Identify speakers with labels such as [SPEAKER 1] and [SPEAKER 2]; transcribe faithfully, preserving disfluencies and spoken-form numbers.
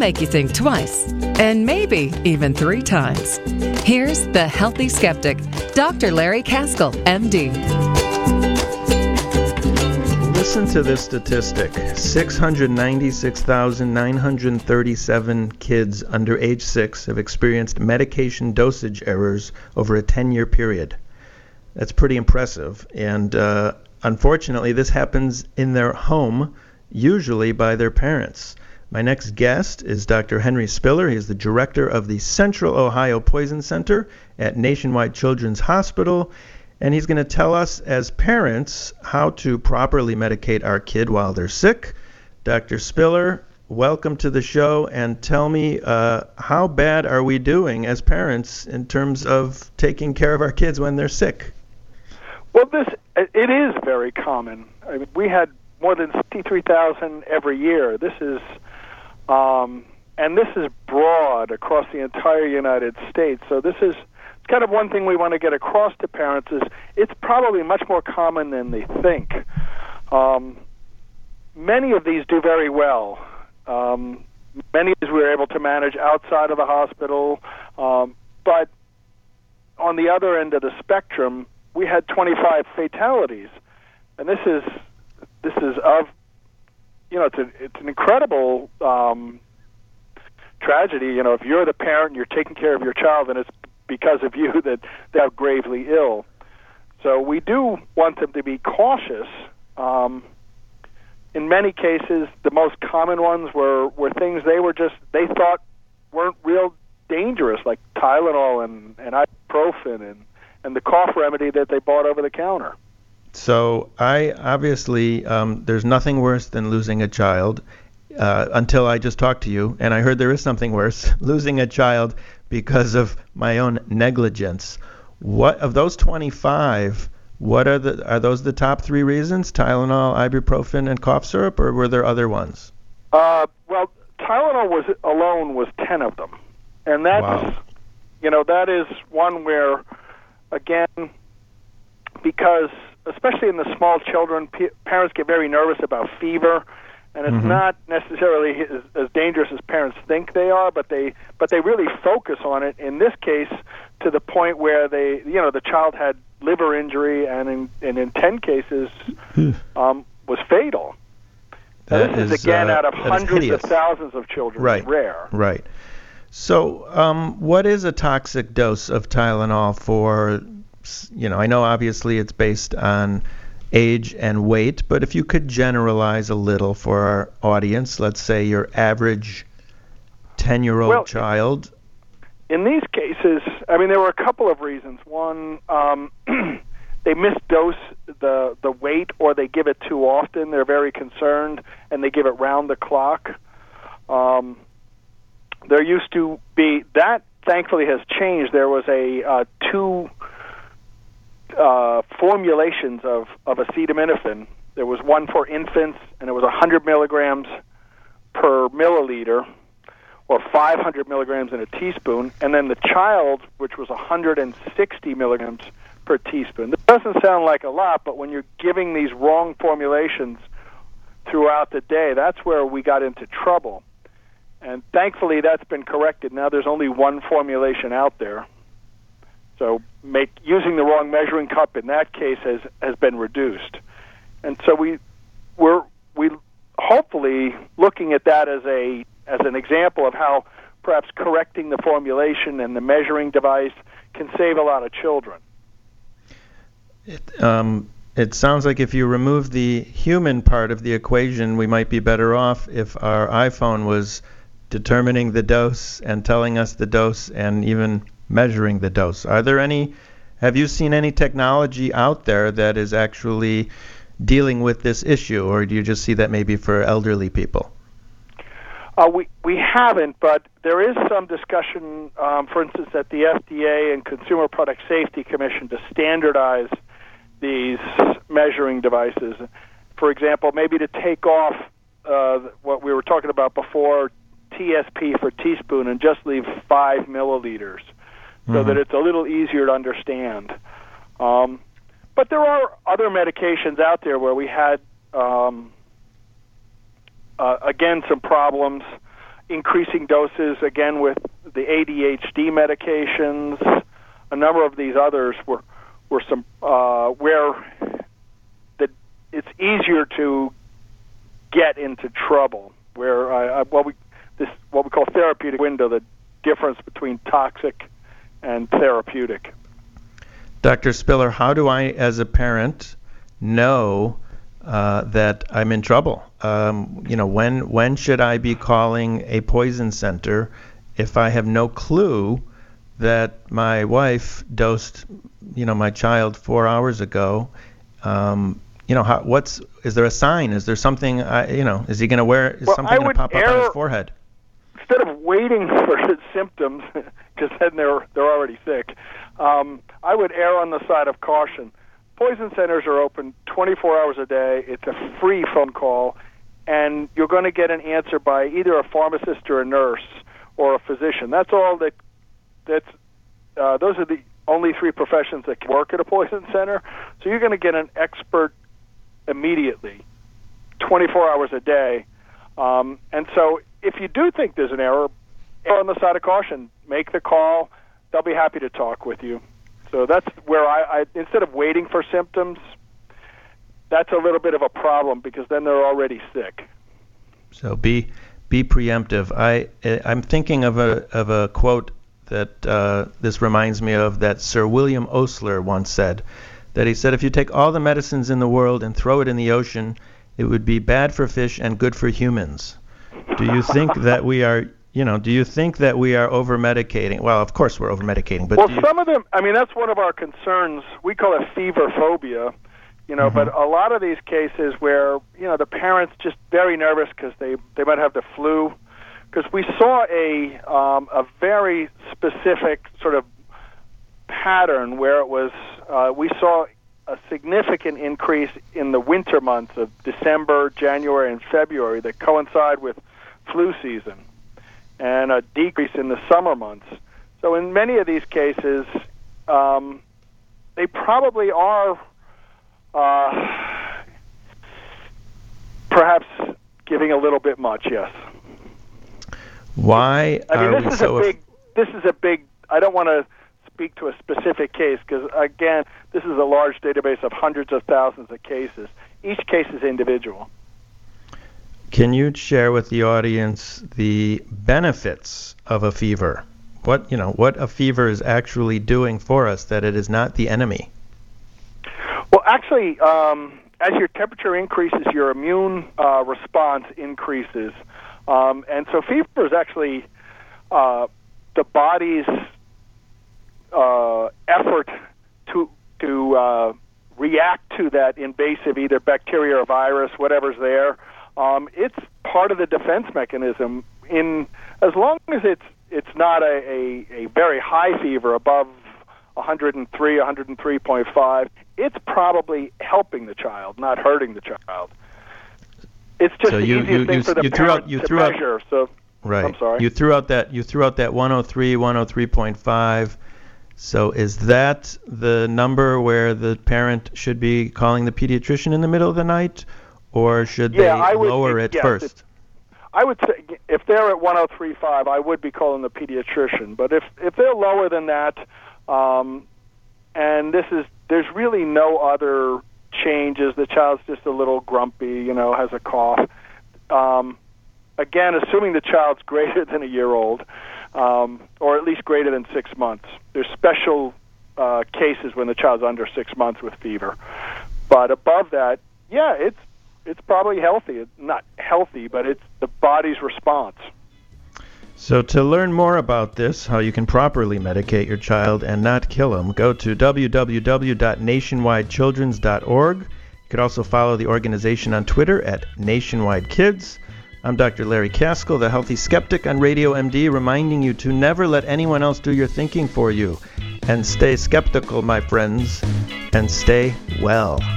[SPEAKER 1] make you think twice, and maybe even three times. Here's the Healthy Skeptic, Doctor Larry Kaskel, M D.
[SPEAKER 2] Listen to this statistic. six hundred ninety-six thousand nine hundred thirty-seven kids under age six have experienced medication dosage errors over a ten-year period. That's pretty impressive. And uh, unfortunately, this happens in their home, usually by their parents. My next guest is Doctor Henry Spiller. He is the director of the Central Ohio Poison Center at Nationwide Children's Hospital. And he's going to tell us, as parents, how to properly medicate our kid while they're sick. Doctor Spiller, welcome to the show, and tell me, uh, how bad are we doing as parents in terms of taking care of our kids when they're sick?
[SPEAKER 3] Well, this it is very common. I mean, we had more than fifty-three thousand every year. This is, um, and this is broad across the entire United States. So this is kind of one thing we want to get across to parents is it's probably much more common than they think. Um, many of these do very well. Um, many of these we were able to manage outside of the hospital, um, but on the other end of the spectrum, we had twenty-five fatalities, and this is this is of you know it's a, it's an incredible um, tragedy. You know, if you're the parent and you're taking care of your child, and it's because of you that they're gravely ill. So we do want them to be cautious. Um, in many cases, the most common ones were, were things they were just, they thought weren't real dangerous, like Tylenol and, and ibuprofen and, and the cough remedy that they bought over the counter.
[SPEAKER 2] So I obviously, um, there's nothing worse than losing a child uh, until I just talked to you, and I heard there is something worse, losing a child because of my own negligence. What of those twenty-five, what are the are those the top three reasons? Tylenol, ibuprofen, and cough syrup, or were there other ones?
[SPEAKER 3] Uh, well, Tylenol was alone was ten of them. And that's, wow. you know, that is one where, again, because especially in the small children, p- parents get very nervous about fever. And it's mm-hmm. not necessarily as, as dangerous as parents think they are, but they but they really focus on it. In this case, to the point where they, you know, the child had liver injury, and in and in ten cases um, was fatal.
[SPEAKER 2] That
[SPEAKER 3] this is,
[SPEAKER 2] is
[SPEAKER 3] again
[SPEAKER 2] uh,
[SPEAKER 3] out of hundreds of thousands of children.
[SPEAKER 2] Right.
[SPEAKER 3] It's rare.
[SPEAKER 2] Right. So, um, what is a toxic dose of Tylenol for? You know, I know obviously it's based on age and weight, but if you could generalize a little for our audience, let's say your average ten-year-old
[SPEAKER 3] well,
[SPEAKER 2] child.
[SPEAKER 3] In these cases, I mean, there were a couple of reasons. One, um, they misdose the the weight, or they give it too often. They're very concerned, and they give it round the clock. Um, there used to be, that thankfully has changed. There was a uh, two Uh, formulations of, of acetaminophen. There was one for infants, and it was one hundred milligrams per milliliter, or five hundred milligrams in a teaspoon, and then the child, which was one hundred sixty milligrams per teaspoon. That doesn't sound like a lot, but when you're giving these wrong formulations throughout the day, that's where we got into trouble. And thankfully, that's been corrected. Now there's only one formulation out there. So make, using the wrong measuring cup in that case has, has been reduced. And so we, we're we hopefully looking at that as a as an example of how perhaps correcting the formulation and the measuring device can save a lot of children.
[SPEAKER 2] It, um, it sounds like if you remove the human part of the equation, we might be better off if our iPhone was determining the dose and telling us the dose and even measuring the dose. Are there any, have you seen any technology out there that is actually dealing with this issue, or do you just see that maybe for elderly people?
[SPEAKER 3] Uh, we we haven't, but there is some discussion, um, for instance, at the F D A and Consumer Product Safety Commission to standardize these measuring devices. For example, maybe to take off uh, what we were talking about before, T S P for teaspoon, and just leave five milliliters. So mm-hmm. that it's a little easier to understand. Um, but there are other medications out there where we had, um, uh, again, some problems. increasing doses, again, with the A D H D medications. A number of these others were, were some uh, where the, it's easier to get into trouble, where I, I, what we this what we call therapeutic window, the difference between toxic and therapeutic.
[SPEAKER 2] Doctor Spiller, how do I, as a parent, know uh, that I'm in trouble? Um, you know, when when should I be calling a poison center if I have no clue that my wife dosed, you know, my child four hours ago? Um, you know, how, what's is there a sign? Is there something? I, you know, is he going to wear? Is
[SPEAKER 3] well,
[SPEAKER 2] something going to pop up on his forehead?
[SPEAKER 3] Instead of waiting for his symptoms, because then they're they're already sick, um, I would err on the side of caution. Poison centers are open twenty-four hours a day. It's a free phone call, and you're going to get an answer by either a pharmacist or a nurse or a physician. That's all that. That's uh, those are the only three professions that can work at a poison center. So you're going to get an expert immediately, twenty-four hours a day. Um, and so if you do think there's an error, err on the side of caution. Make the call. They'll be happy to talk with you. So that's where I, I instead of waiting for symptoms, that's a little bit of a problem because then they're already sick.
[SPEAKER 2] So be be preemptive. I I'm thinking of a of a quote that uh, this reminds me of that Sir William Osler once said, that he said, if you take all the medicines in the world and throw it in the ocean, it would be bad for fish and good for humans. Do you think that we are, you know, do you think that we are over-medicating? Well, of course we're over-medicating, but
[SPEAKER 3] well,
[SPEAKER 2] you...
[SPEAKER 3] some of them, I mean, that's one of our concerns. We call it fever phobia, you know, mm-hmm. but a lot of these cases where, you know, the parents just very nervous because they, they might have the flu, because we saw a um, a very specific sort of pattern where it was, uh, we saw a significant increase in the winter months of December, January, and February that coincide with flu season, and a decrease in the summer months. So in many of these cases, um, they probably are uh, perhaps giving a little bit much, yes.
[SPEAKER 2] Why
[SPEAKER 3] I mean,
[SPEAKER 2] are
[SPEAKER 3] this
[SPEAKER 2] we
[SPEAKER 3] is
[SPEAKER 2] so...
[SPEAKER 3] a big, this is a big, I don't want to speak to a specific case because, again, this is a large database of hundreds of thousands of cases. Each case is individual.
[SPEAKER 2] Can you share with the audience the benefits of a fever? What, you know, what a fever is actually doing for us, that it is not the enemy?
[SPEAKER 3] Well, actually, um, as your temperature increases, your immune uh, response increases. Um, and so fever is actually uh, the body's uh, effort to to uh, react to that invasive either bacteria or virus, whatever's there. Um, it's part of the defense mechanism. In as long as it's it's not a, a, a very high fever above one hundred three, one hundred three point five, it's probably helping the child, not hurting the child. It's just
[SPEAKER 2] so
[SPEAKER 3] the
[SPEAKER 2] you,
[SPEAKER 3] easiest
[SPEAKER 2] you,
[SPEAKER 3] thing
[SPEAKER 2] you,
[SPEAKER 3] for the
[SPEAKER 2] you threw
[SPEAKER 3] parent
[SPEAKER 2] out, you
[SPEAKER 3] to
[SPEAKER 2] threw
[SPEAKER 3] measure.
[SPEAKER 2] Out,
[SPEAKER 3] so,
[SPEAKER 2] right.
[SPEAKER 3] I'm sorry.
[SPEAKER 2] You threw out that you threw out that one oh three, one oh three point five. So is that the number where the parent should be calling the pediatrician in the middle of the night, or should
[SPEAKER 3] yeah,
[SPEAKER 2] they
[SPEAKER 3] I would,
[SPEAKER 2] lower
[SPEAKER 3] it,
[SPEAKER 2] it
[SPEAKER 3] yes,
[SPEAKER 2] first?
[SPEAKER 3] It, I would say if they're at one oh three point five, I would be calling the pediatrician. But if if they're lower than that, um, and this is there's really no other changes. The child's just a little grumpy, you know, has a cough. Um, again, assuming the child's greater than a year old, um, or at least greater than six months. There's special uh, cases when the child's under six months with fever. But above that, yeah, it's it's probably healthy. It's not healthy, but it's the body's response.
[SPEAKER 2] So to learn more about this, how you can properly medicate your child and not kill him, go to w w w dot nationwide children's dot org. You could also follow the organization on Twitter at Nationwide Kids. I'm Doctor Larry Kaskel, the Healthy Skeptic on Radio M D, reminding you to never let anyone else do your thinking for you. And stay skeptical, my friends, and stay well.